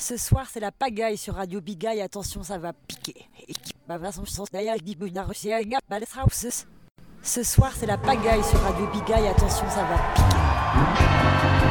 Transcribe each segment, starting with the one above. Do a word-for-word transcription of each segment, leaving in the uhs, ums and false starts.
Ce soir, c'est la pagaille sur Radio Bigaille. Attention, ça va piquer. Ce soir, c'est la pagaille sur Radio Bigaille. Attention, ça va piquer.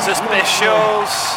The Specials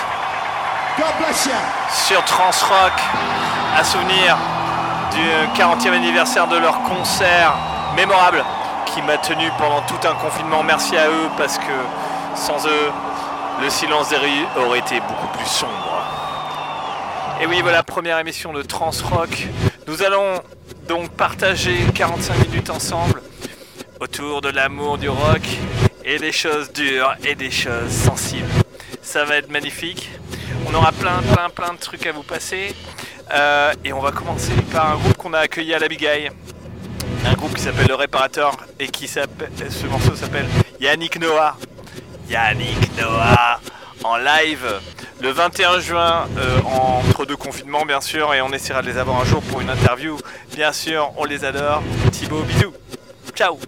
sur Transrock à souvenir du quarantième anniversaire de leur concert mémorable qui m'a tenu pendant tout un confinement. Merci à eux parce que sans eux, le silence des rues aurait été beaucoup plus sombre. Et oui, voilà, première émission de Transrock. Nous allons donc partager quarante-cinq minutes ensemble autour de l'amour du rock et des choses dures et des choses sensibles. Ça va être magnifique. On aura plein, plein, plein de trucs à vous passer. Euh, et on va commencer par un groupe qu'on a accueilli à la Big Eye. Un groupe qui s'appelle Le Réparateur et qui s'appelle, ce morceau s'appelle Yannick Noah. Yannick Noah en live le vingt et un juin, euh, entre deux confinements bien sûr, et on essaiera de les avoir un jour pour une interview. Bien sûr, on les adore. Thibaut, bisous. Ciao.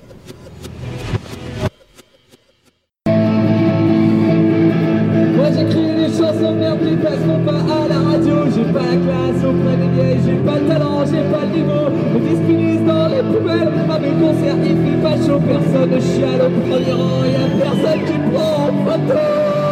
Moi j'écris des chansons merde qui passeront pas à la radio. J'ai pas la classe auprès des vieilles, j'ai pas le talent, j'ai pas le niveau. On disquilise dans les poubelles, à mes concerts il fait pas chaud. Personne ne chiale au premier rang, y'a personne qui prend en photo.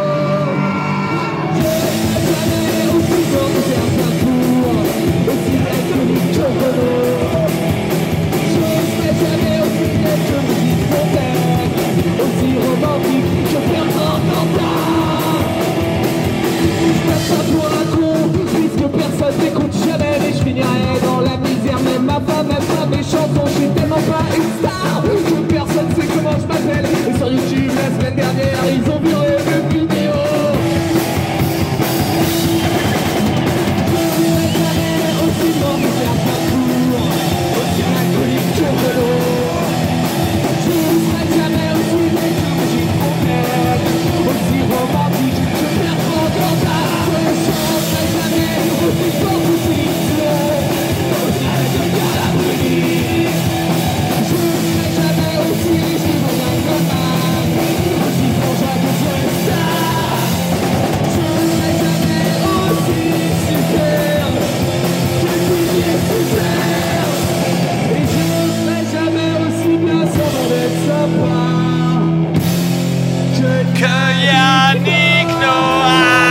Jamais aussi grand que j'ai un parcours, aussi alcoolique que Renaud. Je serai jamais aussi net que Brigitte Fontaine, aussi romantique que Fernand Cantat. Je passe pas pour un con, puisque personne n'écoute jamais. Mais je finirai dans la misère, même ma femme aime pas mes chansons. Je suis tellement pas une star que personne sait comment je m'appelle. Et sur YouTube la semaine dernière, ils ont viré mes vidéos. Aussi mort que j'ai un parcours, aussi alcoolique que Renaud. Je ne serai jamais aussi net que Brigitte Fontaine, aussi romantique que Fernand Cantat. Je ne chanterai jamais aussi fort que Céline, aussi avec le cœur à brûler. Je ne serai jamais aussi léger dans un domaine, aussi plongeant que Fiesta. Je ne serai jamais aussi super. Et je ne serai jamais aussi bien sans m'en être sympa que, que Yannick Noah.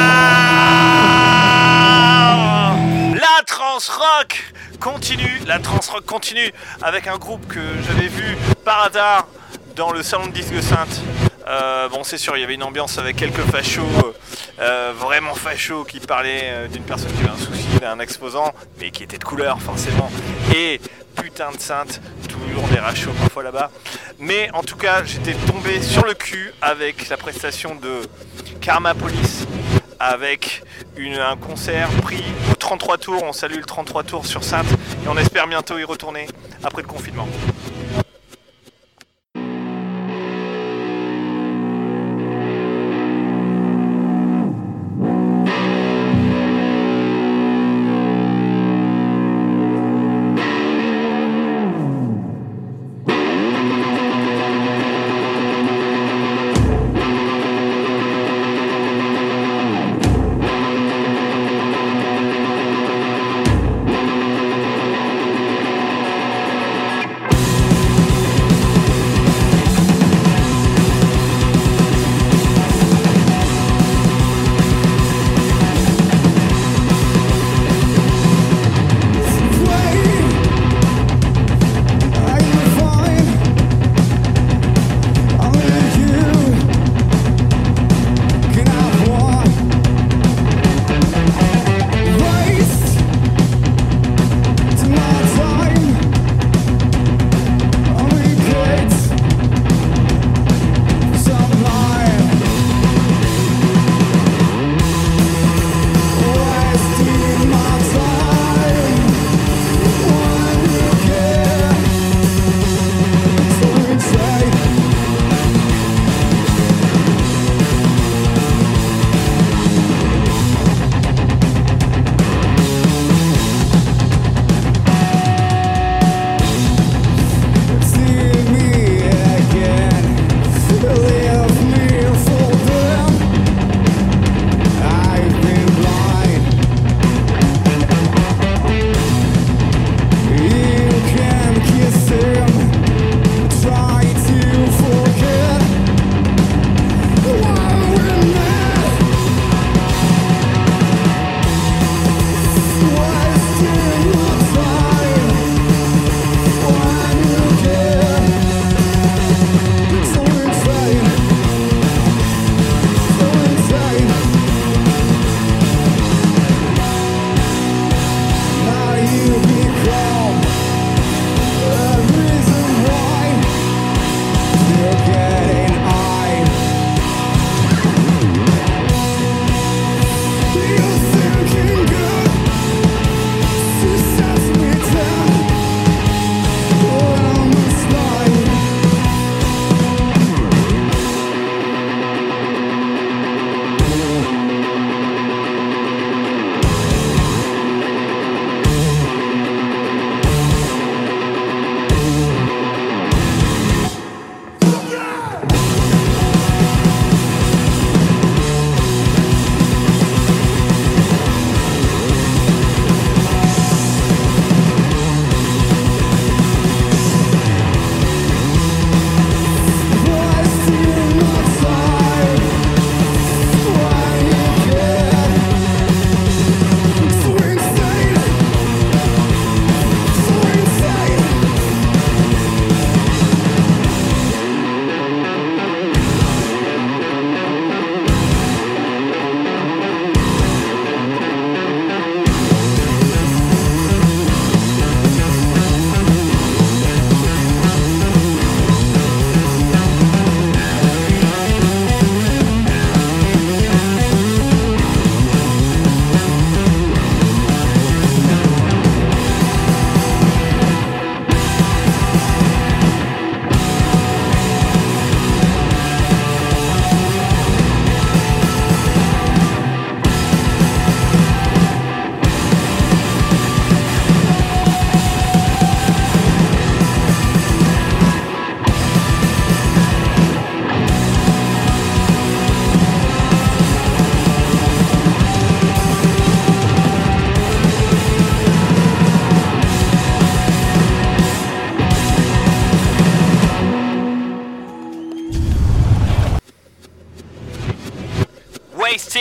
La Transrock continue, la Transrock continue avec un groupe que j'avais vu par hasard dans le salon de disque Sainte. Euh, bon, c'est sûr, il y avait une ambiance avec quelques fachos, euh, vraiment fachos, qui parlaient euh, d'une personne qui avait un souci, d'un exposant, mais qui était de couleur forcément. Et putain de sainte, toujours des rachos parfois là-bas. Mais en tout cas, j'étais tombé sur le cul avec la prestation de Karma Police, avec une, un concert pris au trente-trois tours. On salue le trente-trois tours sur Sainte et on espère bientôt y retourner après le confinement. je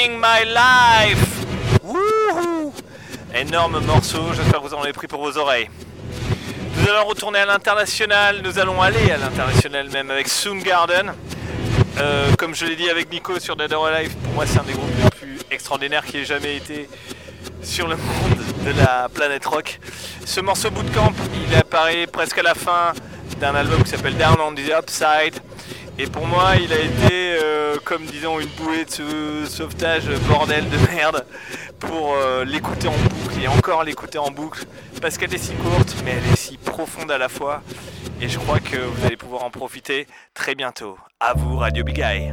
Living My Life. Wouhou! Énorme morceau, j'espère que vous en avez pris pour vos oreilles. Nous allons retourner à l'international, nous allons aller à l'international même avec Soundgarden. Euh, comme je l'ai dit avec Nico sur Dead or Alive, pour moi c'est un des groupes les plus extraordinaires qui ait jamais été sur le monde de la planète rock. Ce morceau Bootcamp, il apparaît presque à la fin d'un album qui s'appelle Down on the Upside. Et pour moi, il a été, euh, comme disons, une bouée de sauvetage bordel de merde pour euh, l'écouter en boucle et encore l'écouter en boucle parce qu'elle est si courte, mais elle est si profonde à la fois. Et je crois que vous allez pouvoir en profiter très bientôt. À vous, Radio Big Eye.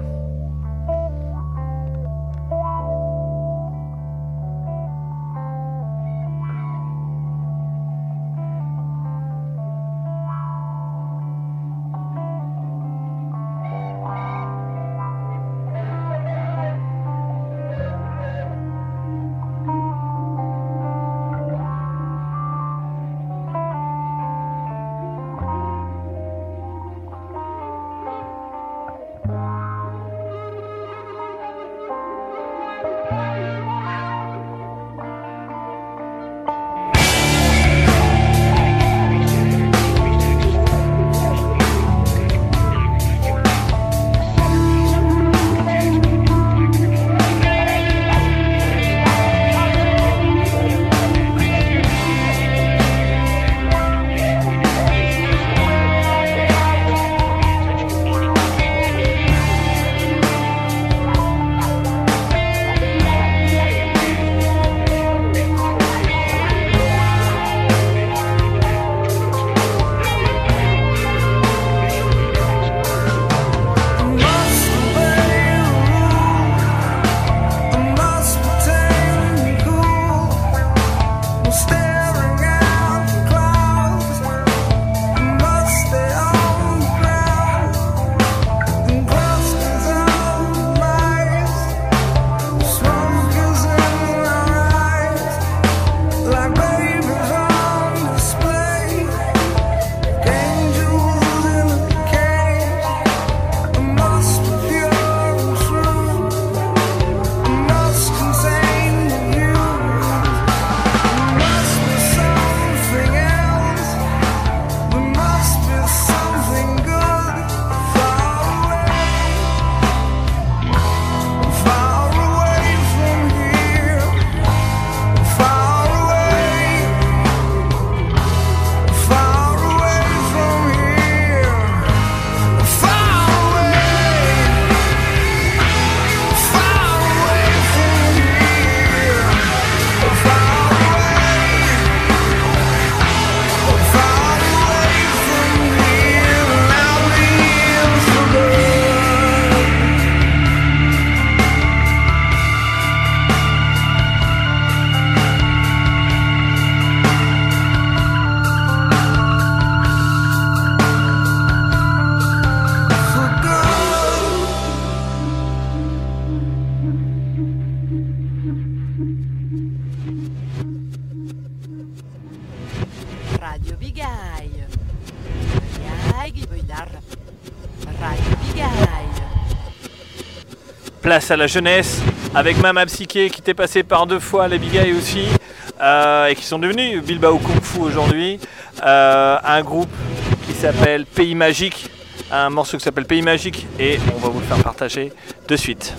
Place à la jeunesse avec Mama Psyché qui était passé par deux fois les Big Eye aussi euh, et qui sont devenus Bilbao Kung Fu aujourd'hui. Euh, un groupe qui s'appelle Pays Magique, un morceau qui s'appelle Pays Magique et on va vous le faire partager de suite.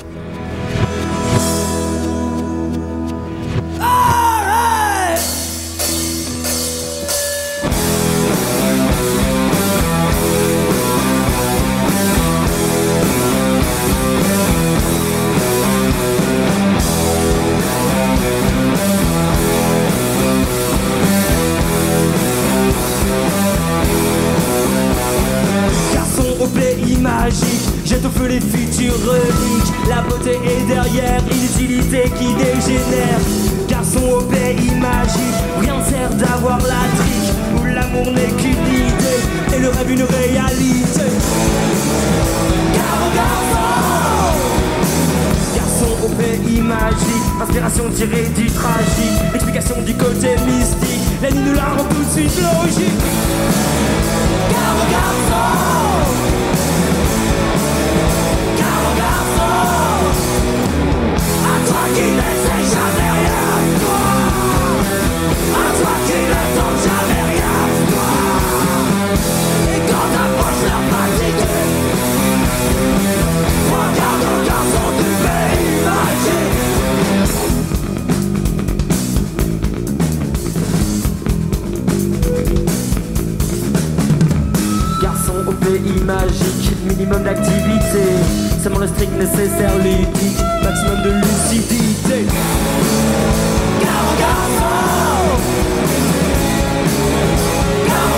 Jette au feu les futurs reliques. La beauté est derrière, inutilité qui dégénère. Garçon au pays magique, rien ne sert d'avoir la trique. Où l'amour n'est qu'une idée et le rêve une réalité. Car garçon, garçon au pays magique, inspiration tirée du tragique, explication du côté mystique. La nuit nous la rend tout de suite logique. Car garçon, I qui ne sais jamais rien de toi, à toi qui ne tente jamais rien de toi. Et quand t'approches leur fatigué, regarde au garçon du pays magique. Garçon au pays magique, minimum d'activité, seulement le strict nécessaire ludique, maximum de lucidité. Garçon, garçon, garçon,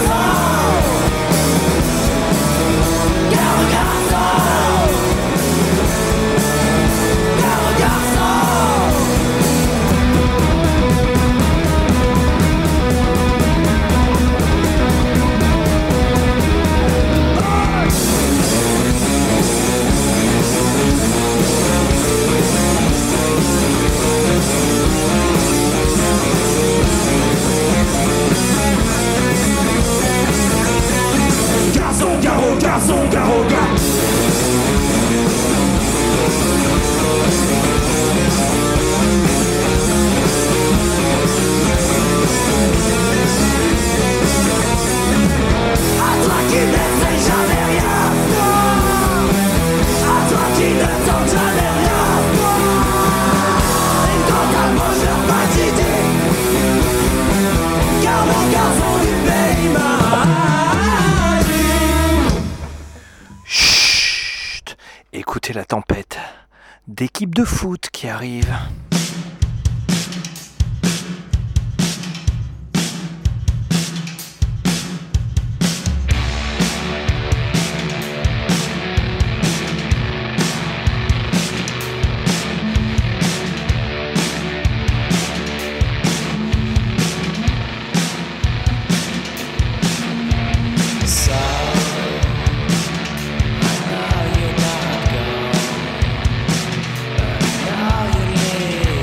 garçon, garçon, garçon, garçon. Garçon, garçon, garçon, garçon. À toi qui ne sais jamais rien de toi, à toi qui ne tente jamais rien de toi. Et quand t'approches leur fatigué, garde mon garçon du pays magique. Chut, écoutez la tempête d'équipe de foot qui arrive. Now you're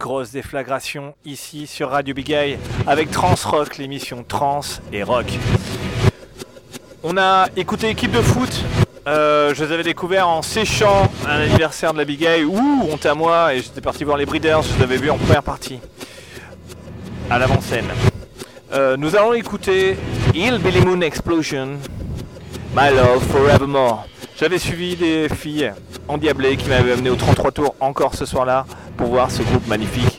grosse déflagration ici sur Radio Bigay avec Trans Rock, l'émission Trans et Rock. On a écouté Équipe de foot, euh, je les avais découverts en séchant un anniversaire de la Bigay, ouh, honte à moi, et j'étais parti voir les Breeders, je les avais vus en première partie, à l'avant-scène. Euh, nous allons écouter Hillbilly Moon Explosion, My Love Forevermore. J'avais suivi des filles endiablées qui m'avaient amené au trente-trois tours encore ce soir-là pour voir ce groupe magnifique.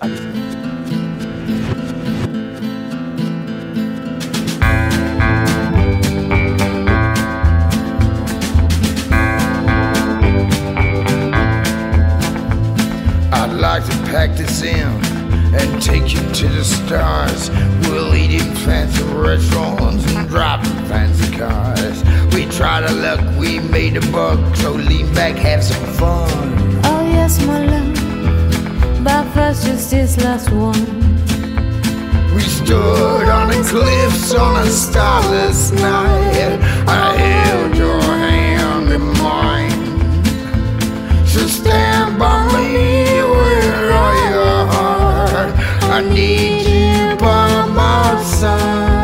I'd like to pack this in and take you to the stars. We'll eat in fancy restaurants and drive in fancy cars. We tried our luck, we made a buck, so lean back, have some fun. Oh yes, my love, but first just this last one. We stood on the cliffs on a starless night. I held your hand in mine. So stand by me with all your heart. I need you by my side.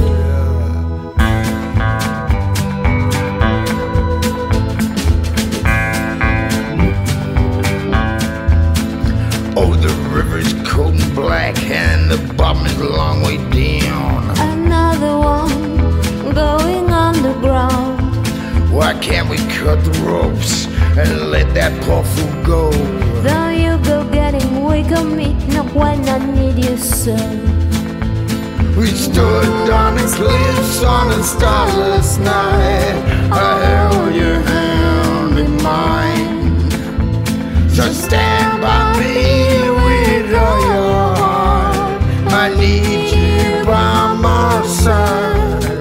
Oh, the river's cold and black and the bottom is a long way down. Another one going underground. Why can't we cut the ropes and let that poor fool go? Though you go getting weak on me, not when I need you so. We stood on the cliffs on a starless night. I held your hand in mine. So stand by me with all your heart. I need you by my side.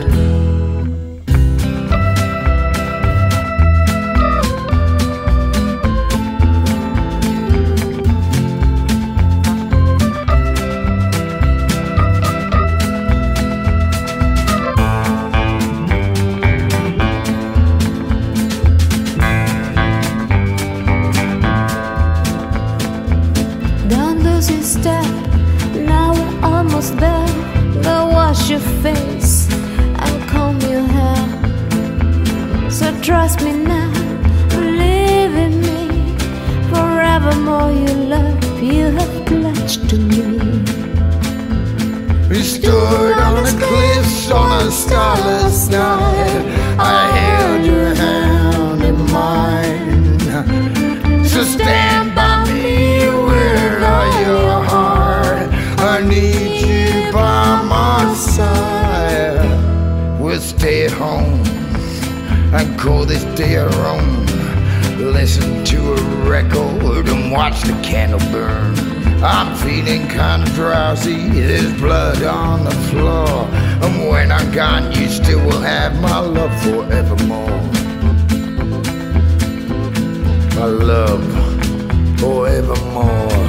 There, go wash your face and comb your hair. So trust me now, believe in me. Forevermore you love, you have pledged to me. We stood on the cliffs on a starless night. I held your hand in mine. So stand by me with all your heart. I need you by my side. We'll stay at home and call this day our own. Listen to a record and watch the candle burn. I'm feeling kinda drowsy, there's blood on the floor. And when I'm gone you still will have my love forevermore. My love forevermore.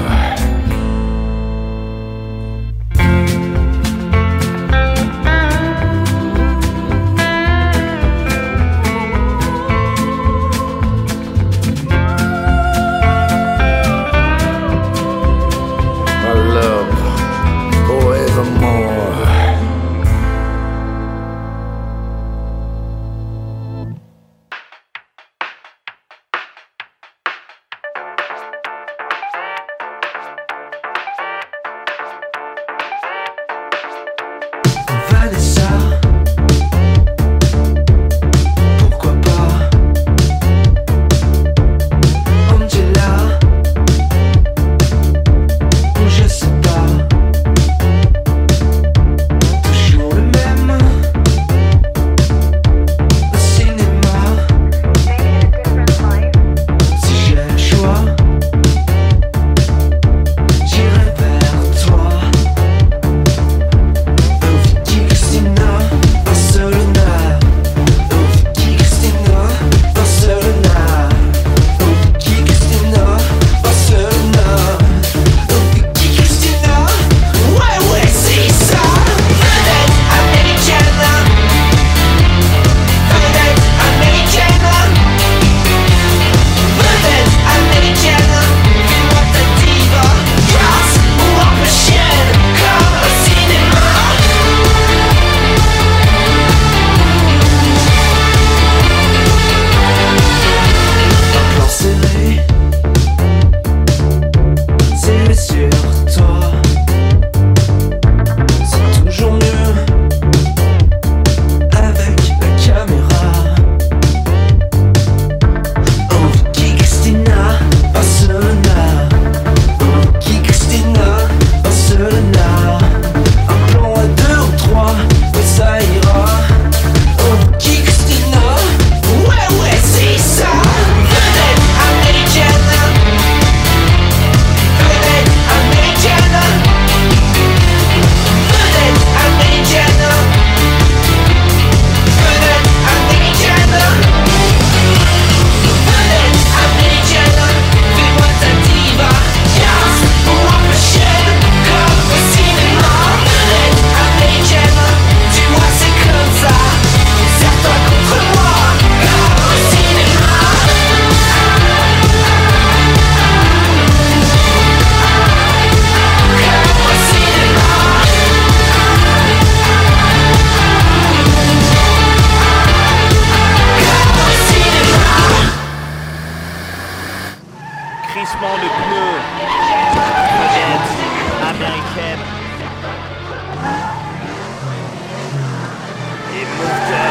crissement de pneus, vedette américaine et moteur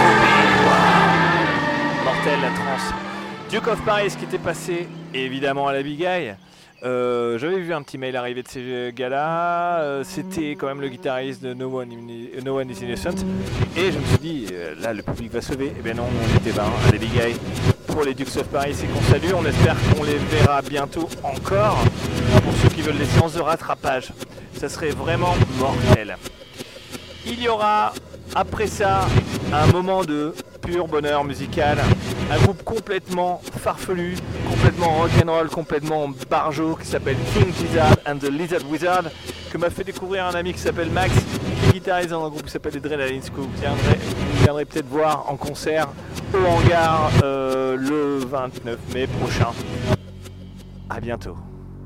mortel la trance. Duke of Paris qui était passé évidemment à la Bigaille. Euh, j'avais vu un petit mail arriver de ces gars-là, euh, c'était quand même le guitariste de No One, In- no One Is Innocent, et je me suis dit, euh, là le public va sauver, et eh bien non, on était vingt à la Bigaille pour les Dukes of Paris, c'est qu'on salue, on espère qu'on les verra bientôt encore, pour ceux qui veulent des séances de rattrapage, ça serait vraiment mortel. Il y aura après ça un moment de pur bonheur musical, un groupe complètement farfelu, complètement rock'n'roll, complètement barjo qui s'appelle King Gizzard and the Lizard Wizard, que m'a fait découvrir un ami qui s'appelle Max, qui est guitariste dans un groupe qui s'appelle les Adrenaline School. Vous viendrez, vous viendrez peut-être voir en concert au hangar euh, le vingt-neuf mai prochain. À bientôt.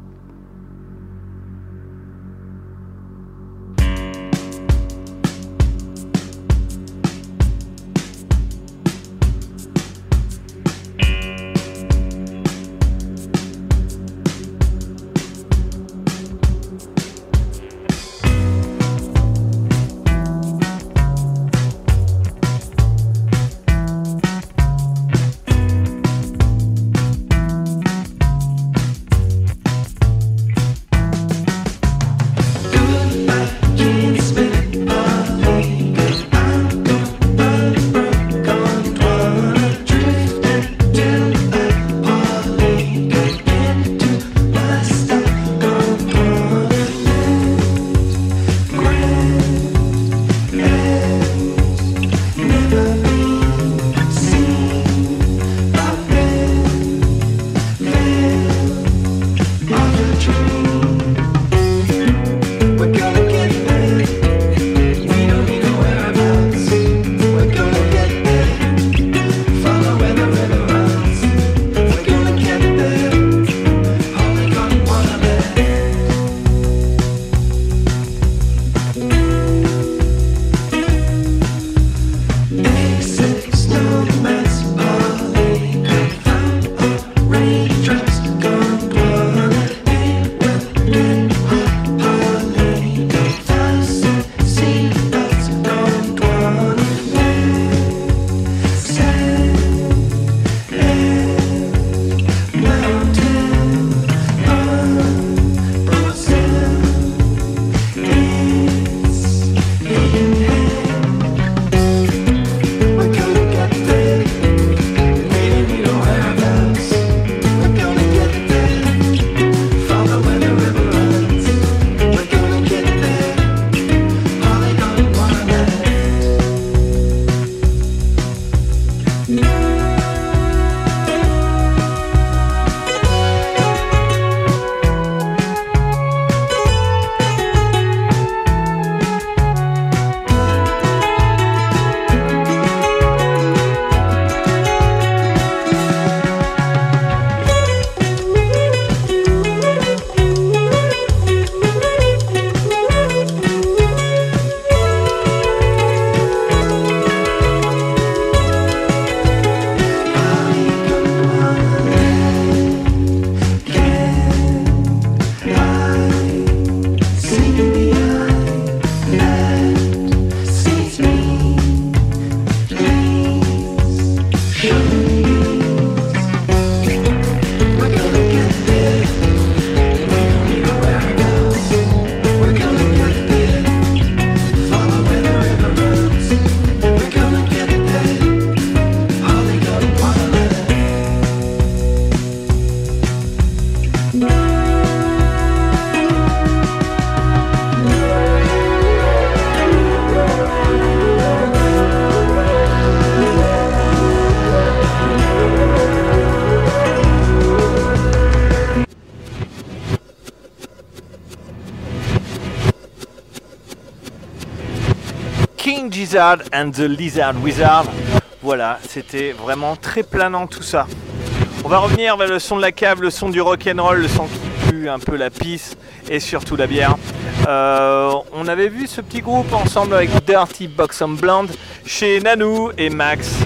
King Gizzard and the Lizard Wizard. Voilà, c'était vraiment très planant tout ça. On va revenir vers le son de la cave, le son du rock'n'roll, le son qui pue un peu la pisse et surtout la bière. Euh, on avait vu ce petit groupe ensemble avec Dirty Buxom Blonde chez Nanou et Max.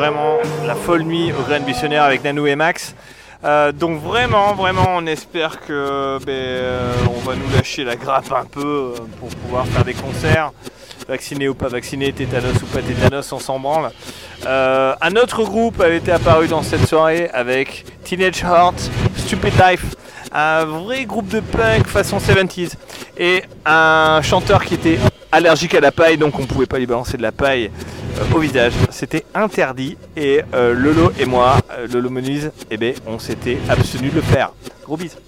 vraiment la folle nuit au Grain Buissonnière avec Nanou et Max. Euh, donc vraiment, vraiment, on espère que ben, euh, on va nous lâcher la grappe un peu euh, pour pouvoir faire des concerts. Vacciné ou pas vacciné, tétanos ou pas tétanos, on s'en branle. Euh, un autre groupe avait été apparu dans cette soirée avec Teenage Heart, Stupid Life, un vrai groupe de punk façon soixante-dix et un chanteur qui était allergique à la paille, donc on pouvait pas lui balancer de la paille euh, au visage. C'était interdit et euh, Lolo et moi, euh, Lolo Menuise, eh ben, on s'était abstenu de le faire. Gros bisous.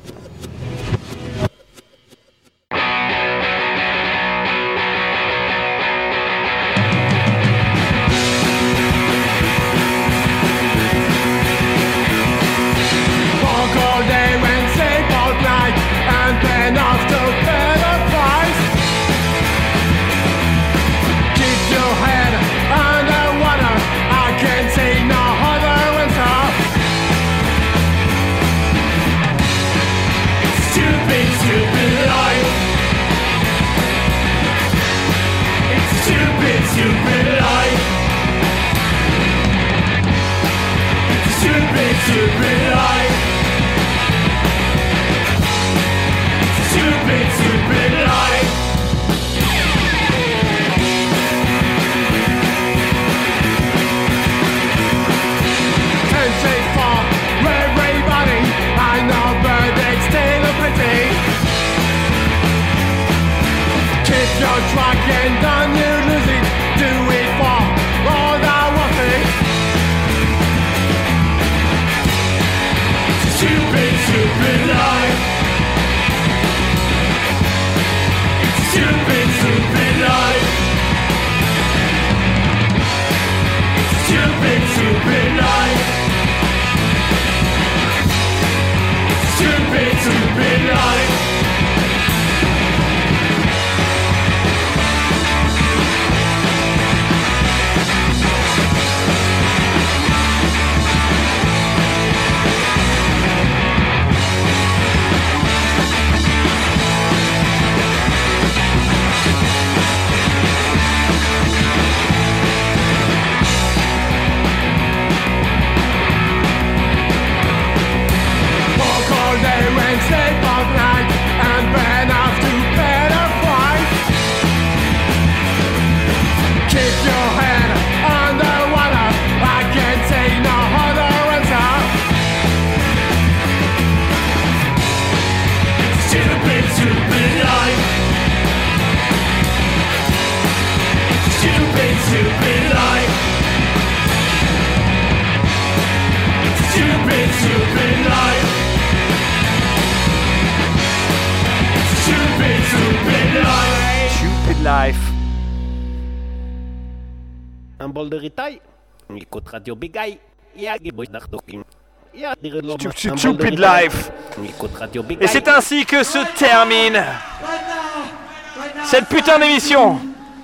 Un bol de ritaille, on écoute Radio Big Eye. Stupid Life. Et c'est ainsi que se termine cette putain d'émission.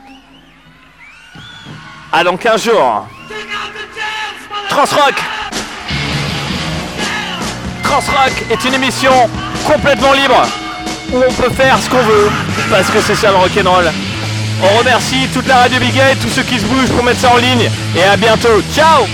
À dans quinze jours. Transrock. Transrock est une émission complètement libre où on peut faire ce qu'on veut parce que c'est ça le rock'n'roll. On remercie toute la radio Big Eye, tous ceux qui se bougent pour mettre ça en ligne et à bientôt. Ciao.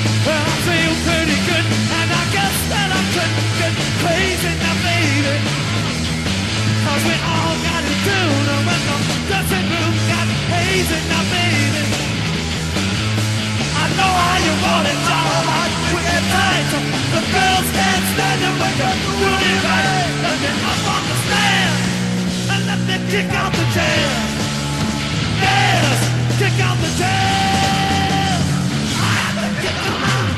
Kick out the tail. Yes, kick out the tail. I have to kick them out.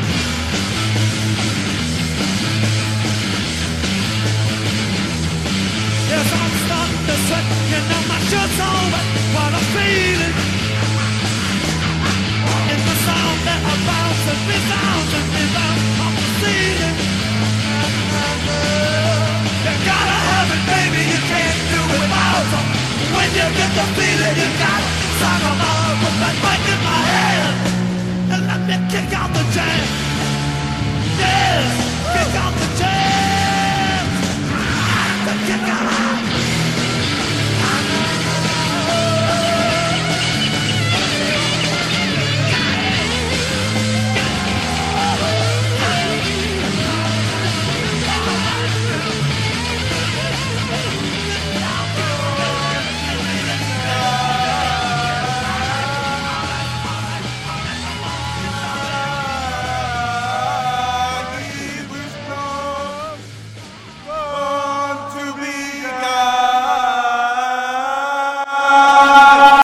Yes, I'm starting to sweat. You know my shirt's on, but what I'm feeling is the sound that I bounce and resounds and rebounds off the ceiling. You gotta have it, baby. You can't do it without them. When you get the feeling, you gotta song them all. Put that mic in my hand and let me kick out the jam. Yes, kick out the jam. Kick out.